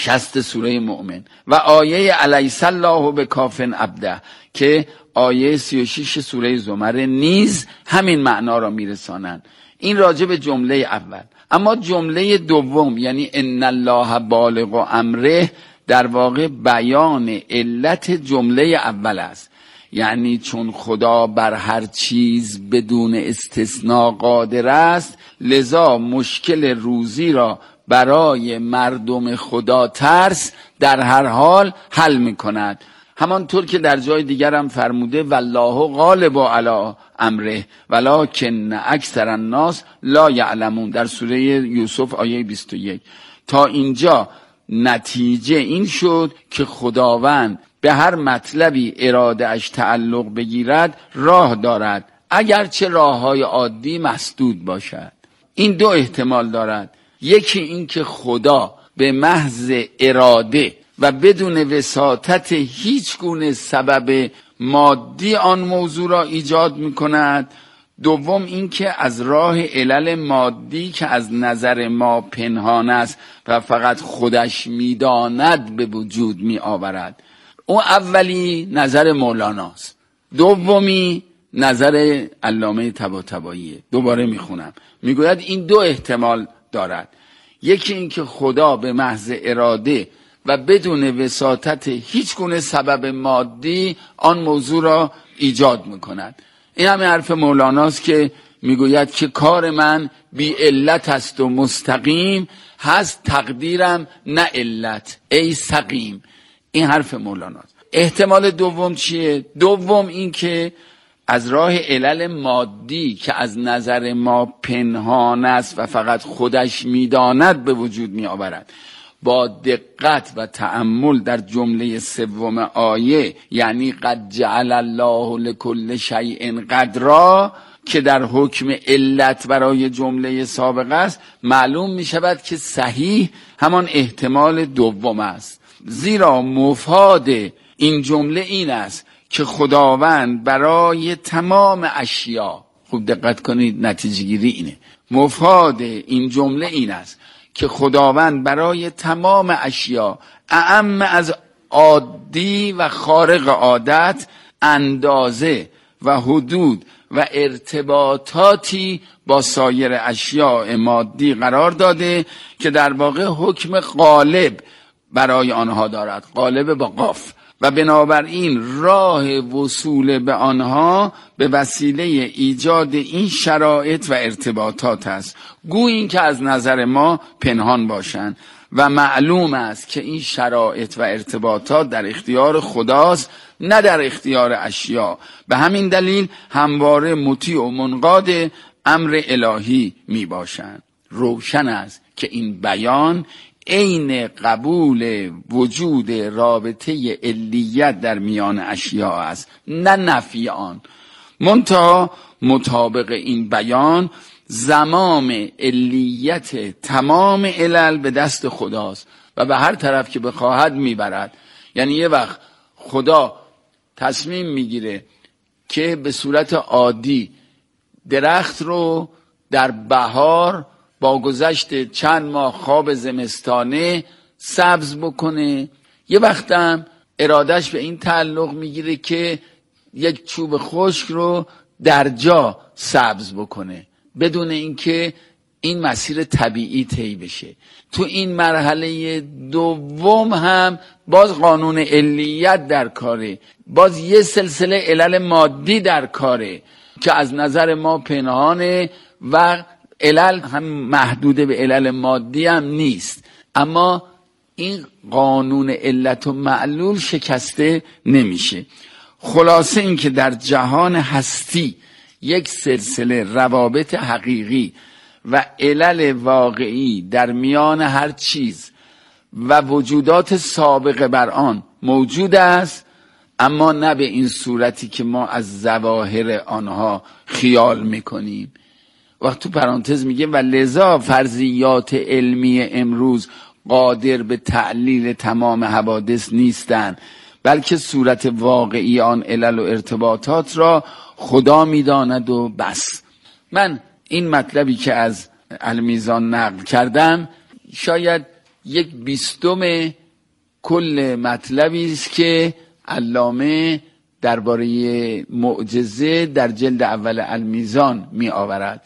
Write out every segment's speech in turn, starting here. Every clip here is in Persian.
60 سوره مؤمن و آیه الیس الله بکافٍ عبده که آیه 36 سوره زمر نیز همین معنا را میرسانند. این راجع به جمله اول. اما جمله دوم یعنی ان الله بالغ امره در واقع بیان علت جمله اول است. یعنی چون خدا بر هر چیز بدون استثناء قادر است، لذا مشکل روزی را برای مردم خدا ترس در هر حال حل می کند. همانطور که در جای دیگر هم فرموده والله غالب علی امره ولکن اکثر الناس لا یعلمون در سوره یوسف آیه 21. تا اینجا نتیجه این شد که خداوند به هر مطلبی اراده اش تعلق بگیرد راه دارد، اگرچه راههای عادی مسدود باشد. این دو احتمال دارد. یکی این که خدا به محض اراده و بدون وساطت هیچ گونه سبب مادی آن موضوع را ایجاد می کند. دوم این که از راه علل مادی که از نظر ما پنهان است و فقط خودش می داند به وجود می آورد. اون اولی نظر مولاناست، دومی نظر علامه طباطباییه. دوباره میخونم، میگوید این دو احتمال دارد. یکی این که خدا به محض اراده و بدون وساطت هیچ گونه سبب مادی آن موضوع را ایجاد میکند. این همه حرف مولاناست که میگوید که کار من بی علت است و مستقیم هست، تقدیرم نه علت ای سقیم. این حرف مولاناست. احتمال دوم چیه؟ دوم این که از راه علل مادی که از نظر ما پنهان است و فقط خودش میداند به وجود می آورد. با دقت و تأمل در جمله سوم آیه یعنی قد جعل الله لكل شیء قدرا که در حکم علت برای جمله سابق است، معلوم می شود که صحیح همان احتمال دوم است. زیرا مفاد این جمله این است که خداوند برای تمام اشیا، خوب دقت کنید نتیجه گیری اینه، مفاد این جمله این است که خداوند برای تمام اشیا اعم از عادی و خارق عادت اندازه و حدود و ارتباطاتی با سایر اشیاء مادی قرار داده که در واقع حکم غالب برای آنها دارد، غالب با قاف، و بنابراین راه وصول به آنها به وسیله ایجاد این شرایط و ارتباطات است، گویی این که از نظر ما پنهان باشند و معلوم است که این شرایط و ارتباطات در اختیار خداست نه در اختیار اشیا. به همین دلیل همواره مطیع و منقاد امر الهی می باشند. روشن است که این بیان عین قبول وجود رابطه علیت در میان اشیاء است، نه نفی آن. منتها مطابق این بیان زمام علیت تمام علل به دست خداست و به هر طرف که بخواهد میبرد. یعنی یه وقت خدا تصمیم میگیره که به صورت عادی درخت رو در بهار با گذشت چند ماه خواب زمستانه سبز بکنه، یه وقتم ارادش به این تعلق میگیره که یک چوب خشک رو در جا سبز بکنه بدون اینکه این مسیر طبیعی طی بشه. تو این مرحله دوم هم باز قانون علیت در کاره، باز یه سلسله علل مادی در کاره که از نظر ما پنهانه و علل هم محدود به علل مادی هم نیست، اما این قانون علت و معلول شکسته نمیشه. خلاصه این که در جهان هستی یک سلسله روابط حقیقی و علل واقعی در میان هر چیز و وجودات سابقه بر آن موجود است، اما نه به این صورتی که ما از ظواهر آنها خیال میکنیم. وقت تو پرانتز میگه و لذا فرضیات علمی امروز قادر به تعلیل تمام حوادث نیستند، بلکه صورت واقعی آن علل و ارتباطات را خدا میداند و بس. من این مطلبی که از المیزان نقل کردم شاید یک 20 کل مطلبی است که علامه درباره معجزه در جلد اول المیزان می آورد.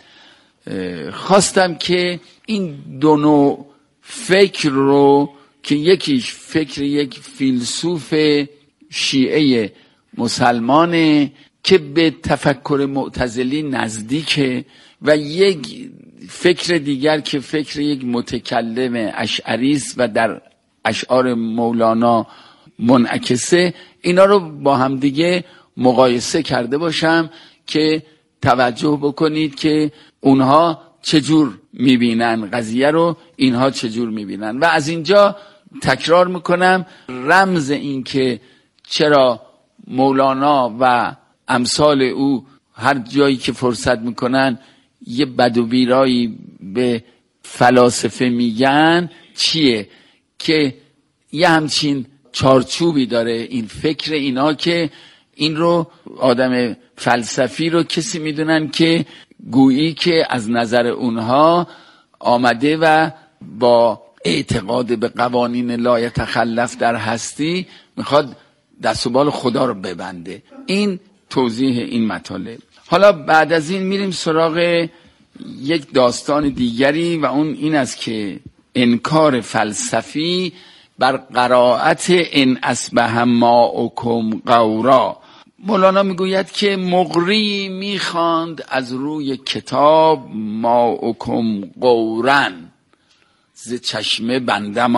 خواستم که این دو نوع فکر رو که یکیش فکر یک فیلسوف شیعه مسلمانه که به تفکر معتزلی نزدیکه و یک فکر دیگر که فکر یک متکلم اشعری است و در اشعار مولانا منعکسه، اینا رو با هم دیگه مقایسه کرده باشم که توجه بکنید که اونها چجور میبینن قضیه رو، اینها چجور میبینن. و از اینجا تکرار میکنم رمز این که چرا مولانا و امثال او هر جایی که فرصت میکنن یه بد و بیرایی به فلاسفه میگن چیه، که یه همچین چارچوبی داره این فکر اینا که این رو آدم فلسفی رو کسی میدونن که گویی که از نظر اونها آمده و با اعتقاد به قوانین لا یتخلف در هستی میخواد دست و بال خدا رو ببنده. این توضیح این مطالب. حالا بعد از این میریم سراغ یک داستان دیگری و اون این است که انکار فلسفی بر قرائت ان اصبح ماؤکم غورا. مولانا میگوید که مقری میخواند از روی کتاب ماؤکم غورن، ز چشمه بندم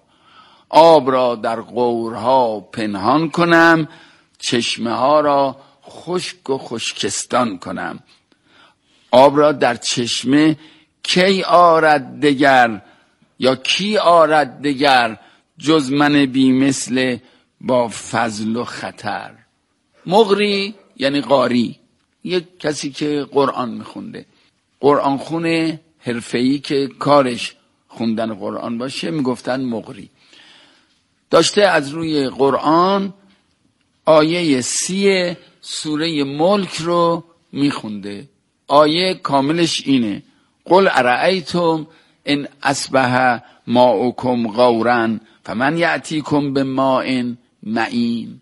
آب را در غورها پنهان کنم، چشمه ها را خشک و خشکستان کنم. آب را در چشمه کی آرد دگر، یا کی آرد دگر جز من بی مثل با فضل و خطر. مقری یعنی قاری، یک کسی که قرآن میخونده، قرآن خونه حرفه‌ای که کارش خوندن قرآن باشه میگفتن مقری. داشته از روی قرآن آیه 30 سوره ملک رو میخونده. آیه کاملش اینه: قل ارأیتم ان اصبح ماؤکم غورا فمن یأتیکم بماء معین.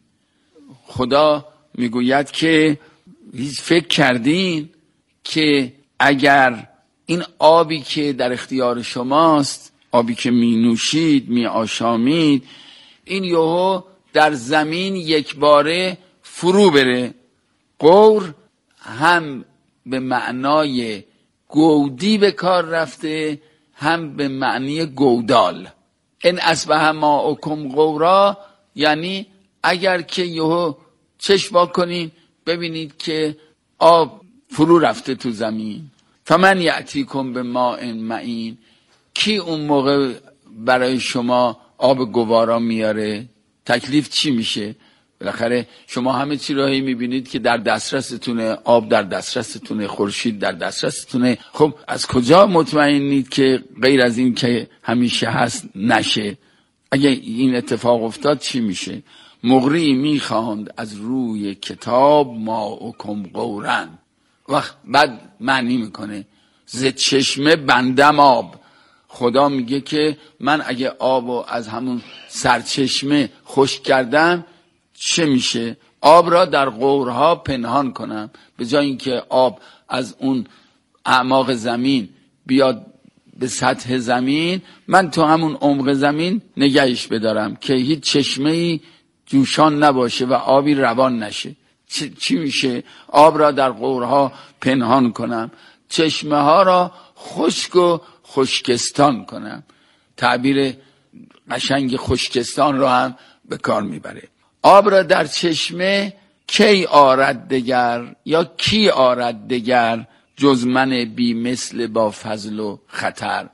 خدا میگوید که هیچ فکر کردین که اگر این آبی که در اختیار شماست، آبی که می نوشید می آشامید، این یهو در زمین یک باره فرو بره. غور هم به معنای گودی به کار رفته، هم به معنی گودال. ان اصبح ماؤکم غورا یعنی اگر که یهو چشم وا کنین ببینید که آب فرو رفته تو زمین. فمن یأتیکم بماء معین، کی اون موقع برای شما آب گوارا میاره؟ تکلیف چی میشه؟ بالاخره شما همه چی راهی میبینید که در دسترستونه، آب در دسترستونه، خورشید در دسترستونه. خب از کجا مطمئنید که غیر از این که همیشه هست نشه؟ اگه این اتفاق افتاد چی میشه؟ مقری میخواند از روی کتاب ماؤکم غورا. وقت بعد معنی میکنه ز چشمه بندم آب. خدا میگه که من اگه آبو از همون سرچشمه خشک کردم چه میشه؟ آب را در غورها پنهان کنم. به جای اینکه آب از اون اعماق زمین بیاد به سطح زمین، من تو همون عمق زمین نگهش بدارم که هیچ چشمه‌ای جوشان نباشه و آبی روان نشه. چی میشه؟ آب را در غورها پنهان کنم، چشمه ها را خشک و خشکستان کنم. تعبیر قشنگ خشکستان را هم به کار میبره. آب را در چشمه کی آرد دگر، یا کی آرد دگر جز من بی مثل با فضل و خطر.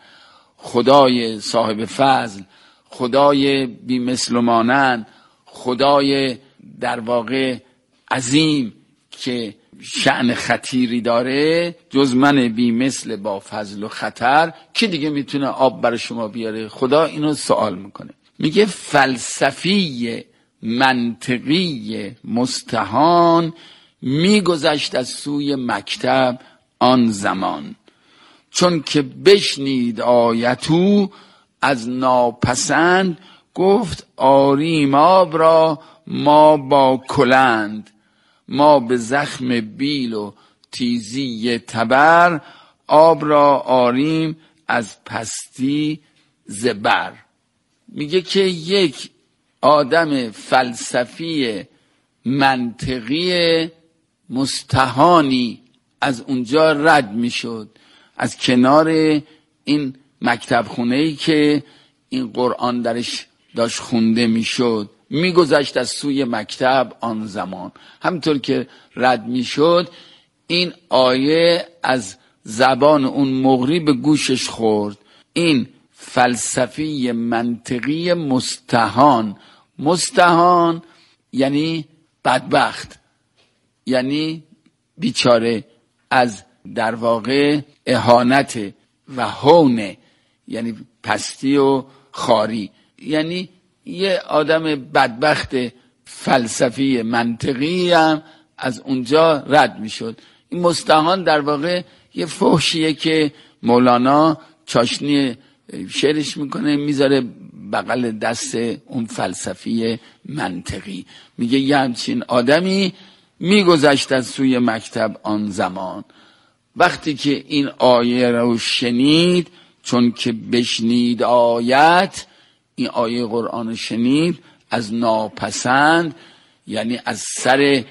خدای صاحب فضل، خدای بی مثل و مانند، خدای در واقع عظیم که شأن خطیری داره، جز من بی مثل با فضل و خطر کی دیگه میتونه آب برای شما بیاره؟ خدا اینو سوال میکنه. میگه فلسفی منطقی مستهان میگذشت از سوی مکتب آن زمان، چون که بشنید آیتو از ناپسند، گفت آریم آب را ما با کلند. ما به زخم بیل و تیزی تبر، آب را آریم از پستی زبر. میگه که یک آدم فلسفی منطقی مستهانی از اونجا رد میشد، از کنار این مکتب خونه‌ای که این قرآن درش داشت خونده میشد میگذشت از سوی مکتب آن زمان. همطور که رد میشد این آیه از زبان اون مغری به گوشش خورد. این فلسفی منطقی مستهان یعنی بدبخت، یعنی بیچاره، از در واقع اهانت و هونه، یعنی پستی و خاری، یعنی یه آدم بدبخت فلسفی منطقی هم از اونجا رد میشد. این مستهان در واقع یه فحشیه که مولانا چاشنی شعرش میکنه میذاره بغل دست اون فلسفی منطقی. میگه یه همچین آدمی میگذشت از سوی مکتب آن زمان. وقتی که این آیه رو شنید، چون که بشنید آیت، این آیه قرآن رو شنید، از ناپسند یعنی از سر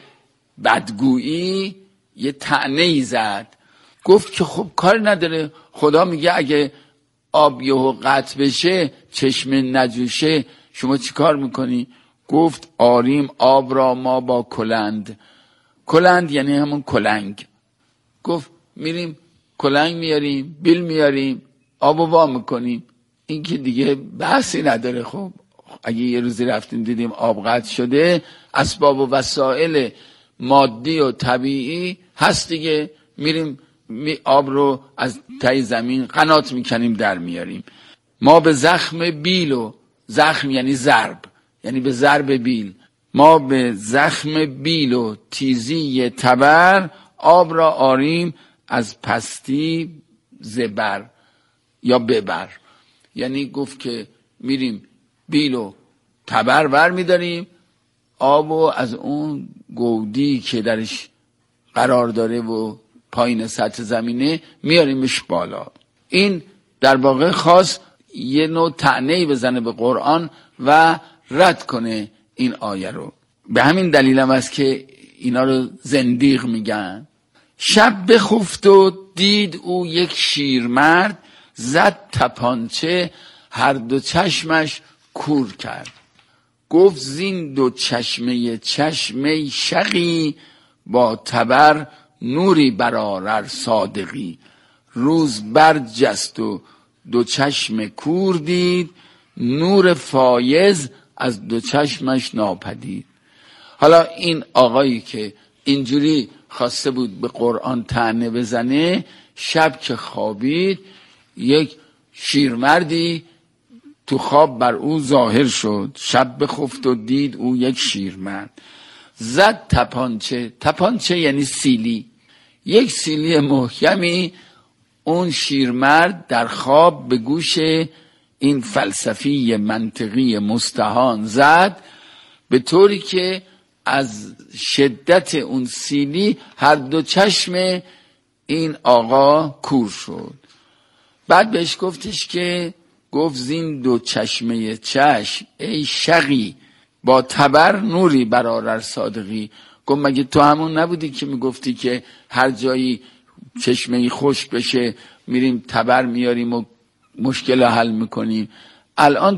بدگویی یه طعنه‌ای زد. گفت که خب کار نداره، خدا میگه اگه آب یهو قطع بشه، چشمه نجوشه، شما چی کار میکنی؟ گفت آریم آب را ما با کلند. کلند یعنی همون کلنگ. گفت میریم کلنگ میاریم، بیل میاریم، آبو وا میکنیم. این که دیگه بحثی نداره. خب اگه یه روزی رفتیم دیدیم آب قطع شده، اسباب و وسایل مادی و طبیعی هست دیگه، میریم آب رو از تای زمین قنات میکنیم در میاریم. ما به زخم بیل، و زخم یعنی ضرب، یعنی به ضرب بیل، ما به زخم بیل و تیزی تبر، آب را آریم از پستی زبر یا ببر. یعنی گفت که میریم بیل و تبر بر میداریم، آب و از اون گودی که درش قرار داره و پایین سطح زمینه میاریمش بالا. این در واقع خواست یه نوع طعنه‌ای بزنه به قرآن و رد کنه این آیه رو. به همین دلیل هم است که اینا رو زندیق میگن. شب بخفت و دید او یک شیرمرد، زد تپانچه هر دو چشمش کور کرد. گفت زین دو چشمه شقی، با تبر نوری برآرر صادقی. روز برجست و دو چشم کور دید، نور فایز از دو چشمش ناپدید. حالا این آقایی که اینجوری خواسته بود به قرآن طعنه بزنه، شب که خوابید یک شیرمردی تو خواب بر او ظاهر شد. شب بخفت و دید او یک شیرمرد، زد تپانچه. تپانچه یعنی سیلی، یک سیلی محکمی اون شیرمرد در خواب به گوش این فلسفی منطقی مستهان زد، به طوری که از شدت اون سیلی هر دو چشم این آقا کور شد. بعد بهش گفتش که گفت زین دو چشمه چشم ای شقی، با تبر نوری برآرر صادقی. گفت مگه تو همون نبودی که میگفتی که هر جایی چشمه خشک بشه میریم تبر میاریم و مشکل حل میکنیم؟ الان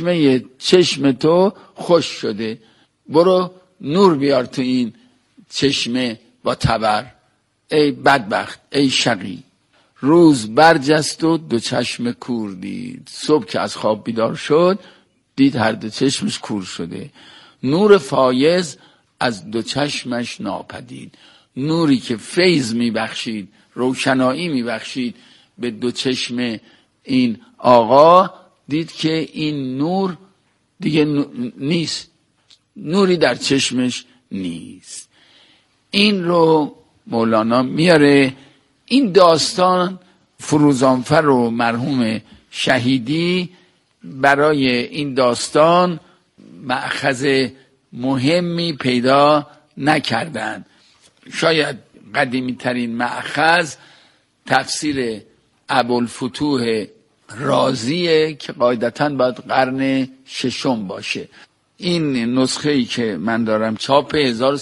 چشم تو خشک شده، برو نور بیار تو این چشمه با تبر. ای بدبخت، ای شقی. روز برجست و دو چشم کور دید. صبح که از خواب بیدار شد دید هر دو چشمش کور شده. نور فایز از دو چشمش ناپدید. نوری که فیض میبخشید، روشنایی میبخشید به دو چشم این آقا، دید که این نور دیگه نیست، نوری در چشمش نیست. این رو مولانا میاره. این داستان فروزانفر و مرحوم شهیدی برای این داستان مأخذ مهمی پیدا نکردند. شاید قدیمی ترین مأخذ تفسیر ابوالفتوح رازیه که قاعدتاً باید قرن ششم باشه. این نسخه‌ای که من دارم چاپ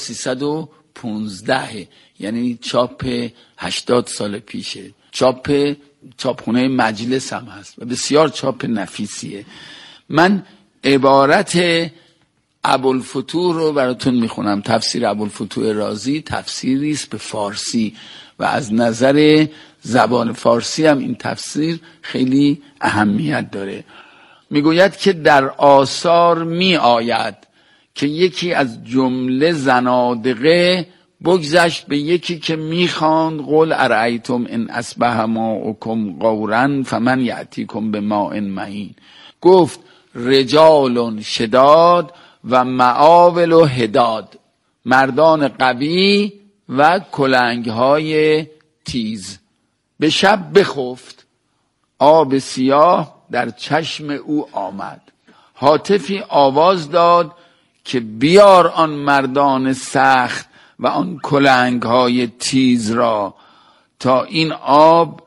1315، یعنی چاپ 80 سال پیشه. چاپخونه مجلس هم هست و بسیار چاپ نفیسیه. من عبارت ابوالفتوح رو براتون میخونم. تفسیر ابوالفتوح رازی تفسیری است به فارسی و از نظر زبان فارسی هم این تفسیر خیلی اهمیت داره. میگوید که در آثار می آید که یکی از جمله زنادقه بگذشت به یکی که میخواند قل ارایتم ان اصبح ماؤکم غورا فمن یأتیکم بماء معین. گفت رجال شداد و معاول و هداد، مردان قوی و کلنگهای تیز. به شب بخفت، آب سیاه در چشم او آمد. هاتفی آواز داد که بیار آن مردان سخت و آن کلنگهای تیز را تا این آب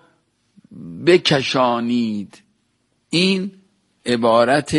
بکشانید. این عبارت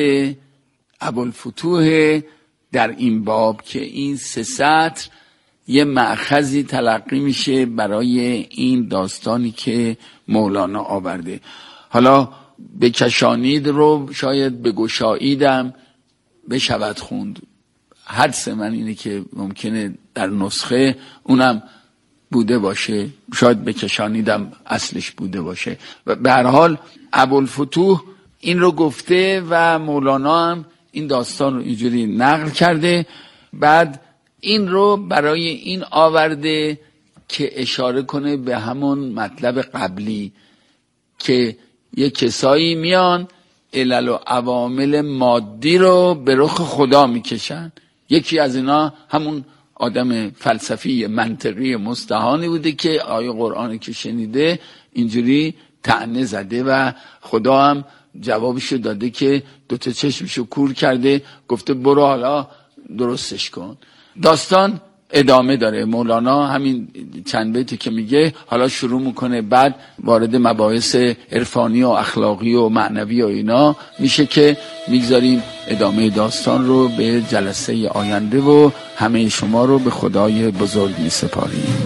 ابوالفتوح در این باب که این 3 سطر یه مأخذی تلقی میشه برای این داستانی که مولانا آورده. حالا بکشانید رو شاید بگشاییدم بشود خوند. حدس من اینه که ممکنه در نسخه اونم بوده باشه، شاید بکشانیدم اصلش بوده باشه. و به هر حال ابوالفتوح این رو گفته و مولانا هم این داستان رو اینجوری نقل کرده. بعد این رو برای این آورده که اشاره کنه به همون مطلب قبلی که یه کسایی میان علل و عوامل مادی رو به رخ خدا میکشن. یکی از اینا همون آدم فلسفی منطقی مستهانی بوده که آیه قرآنی که شنیده اینجوری طعنه زده و خدا هم جوابشو داده که 2 چشمشو کور کرده، گفته برو حالا درستش کن. داستان ادامه داره. مولانا همین چند بیتی که میگه حالا شروع میکنه، بعد وارد مباحث عرفانی و اخلاقی و معنوی و اینا میشه که میگذاریم ادامه داستان رو به جلسه آینده و همه شما رو به خدای بزرگ میسپاریم.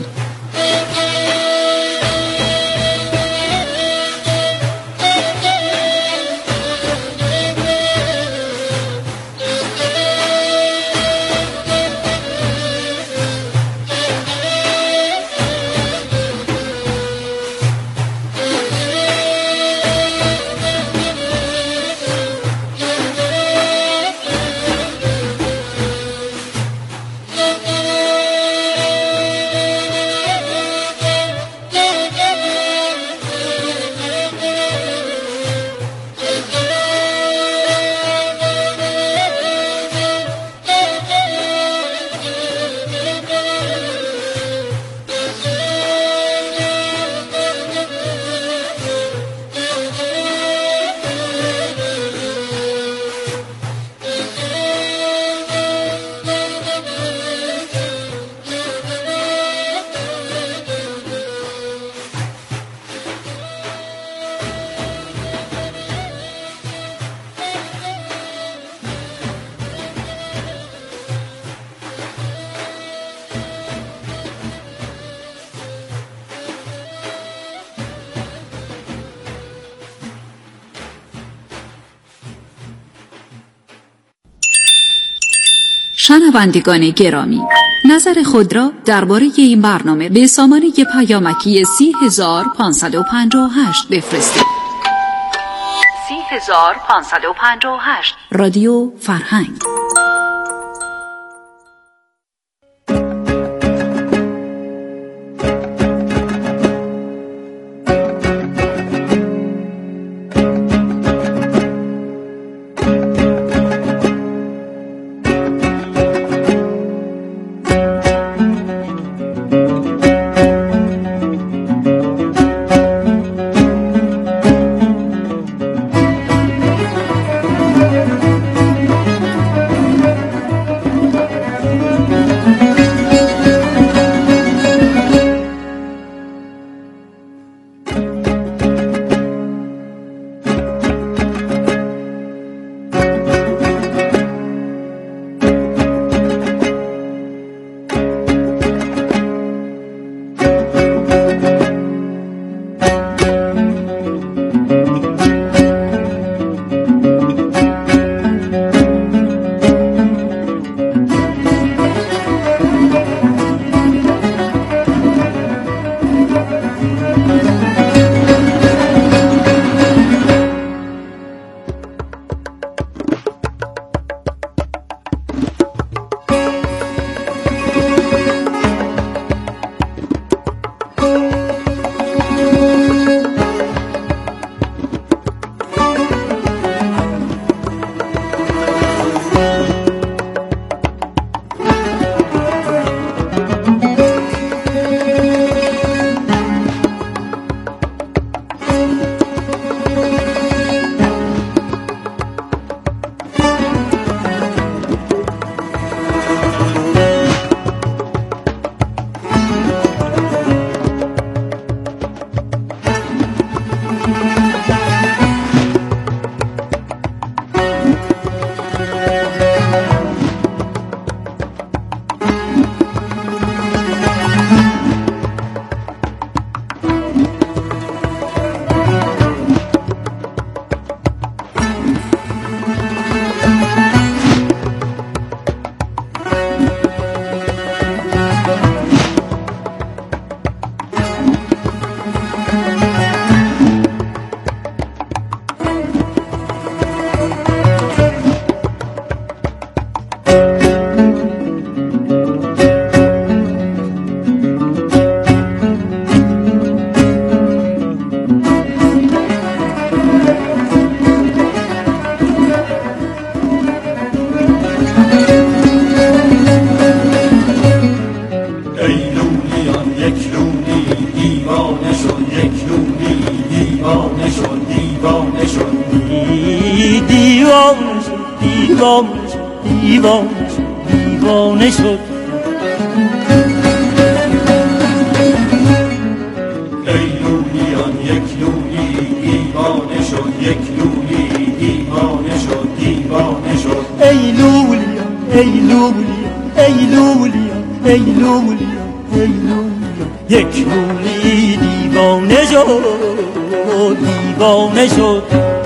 شنوندگان گرامی، نظر خود را درباره این برنامه به سامانه پیامکی 30558 بفرستید. 30558 رادیو فرهنگ. دیوانه شد ای لولیان یک لولی دیوانه شد یک لولی دیوانه شد دیوانه شد ای لولیان ای لولیان ای لولیان ای لولیان ای لولیان یک لولی دیوانه شد دیوانه شد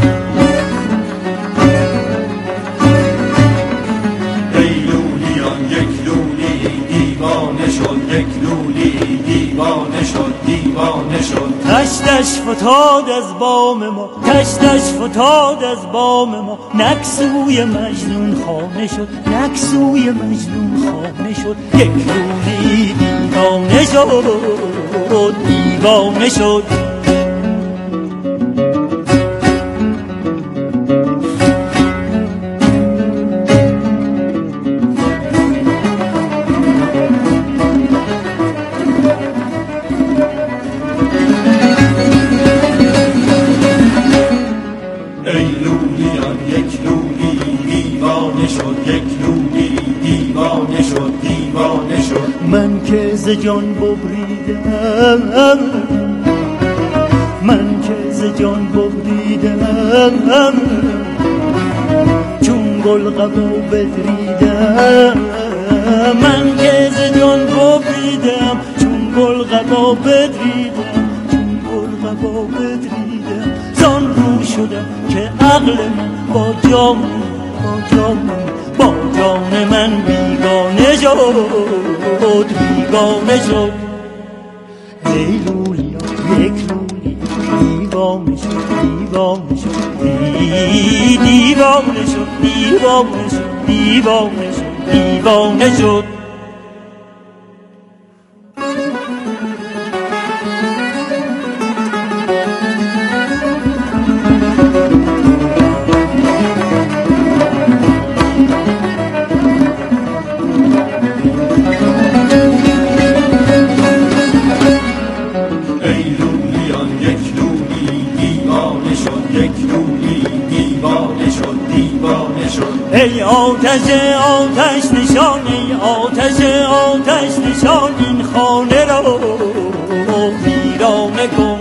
دیوانه شد تشتش فتاد از بام ما تشتش فتاد از بام ما نکسوی مجنون خانه شد نکسوی مجنون خانه شد یک روزی دیوانه شد دیوانه شد من که ز جان ببریدم من که ز جان ببریدم چون گل قبا بدریدم من که ز جان ببریدم چون گل قبا بدریدم چون گل قبا بدریدم زان رو شدم که عقل من با جان با جان من بیگانه شد بیگانه شد ای لولیا یک لولی دیوانه شد دیوانه شد دیوانه شد دیوانه شد دیوانه شد دیوانه شد ای آتش آتش نشان ای آتش آتش نشان این خانه را ویرانه کن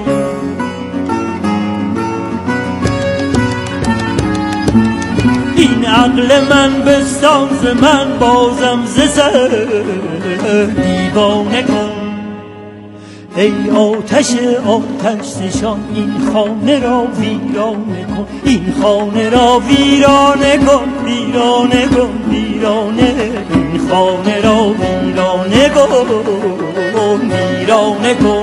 این عقل من بستان ز من بازم ز سر دیوانه کن ای آتش آتش نشان این خانه را ویرانه کن این خانه را ویرانه کن ویرانه کن ویرانه این خانه را ویرانه کن ویرانه کن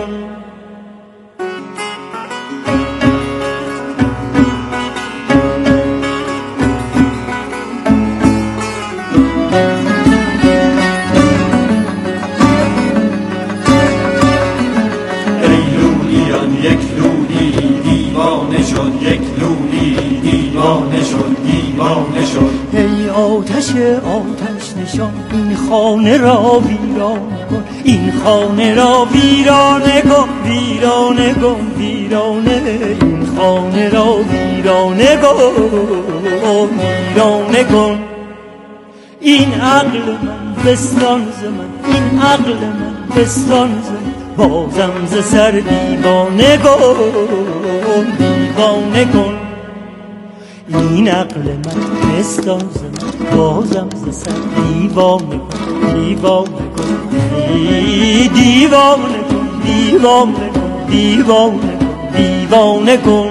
یک لولی دیوانه شد یک لولی دیوانه شد دیوانه شد ای آتش آتش نشان این خانه را ویرانه کن این خانه را ویرانه کن ویرانه کن ویرانه این خانه را ویرانه کن ویرانه کن این عقل من بستان ز من این عقل من بستان ز من بازم ز سر دیوانه کن دیوانه کن این عقل من بستان ز من بازم ز سر دیوانه کن دیوانه کن دیوانه کن دیوانه کن دیوانه کن دیوانه کن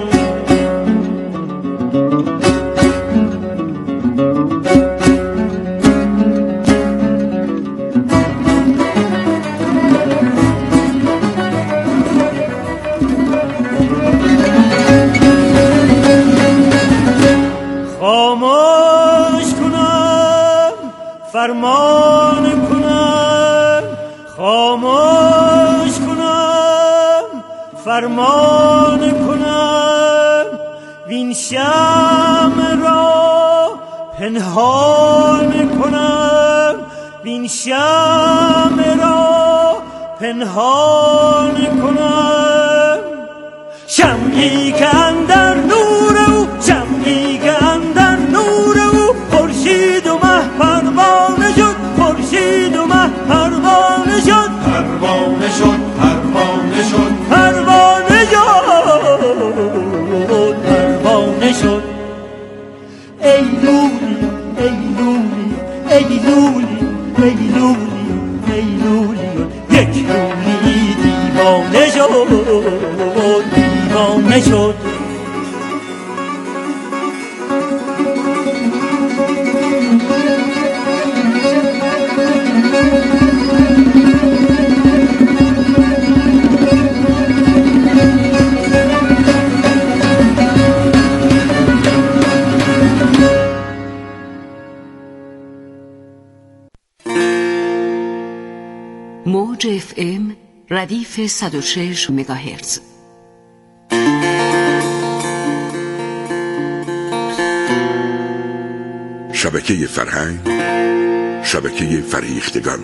خاموش کنم فرمان کنم خاموش کنم فرمان کنم وین شمع را پنهان کنم وین شمع را پنهان کنم شمعی که اندر نور او شمعی که اندر نور او ای لولی ای لولی ای لولی یک لولی دیوانه شد دیوانه شد. موج FM ردیف 106 مگاهرتز. شبکه فرهنگ، شبکه فریختگان.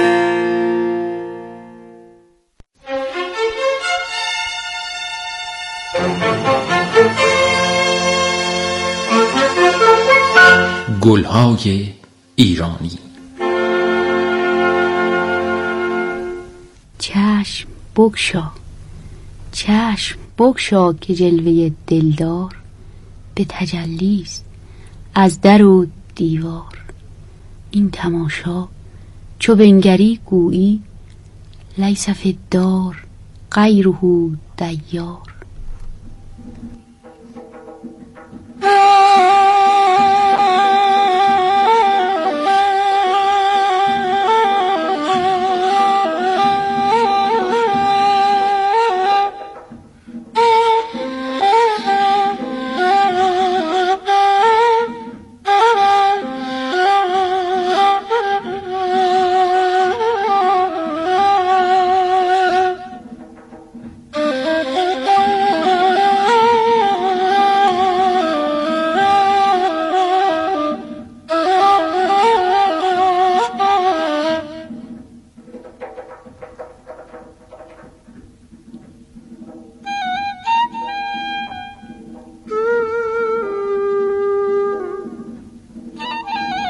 گلهای ایرانی. چشم بگشا، چشم بگشا که جلوه دلدار به تجلیست از در و دیوار. این تماشا چو بنگری گویی لیس فی الدار غیره دیار.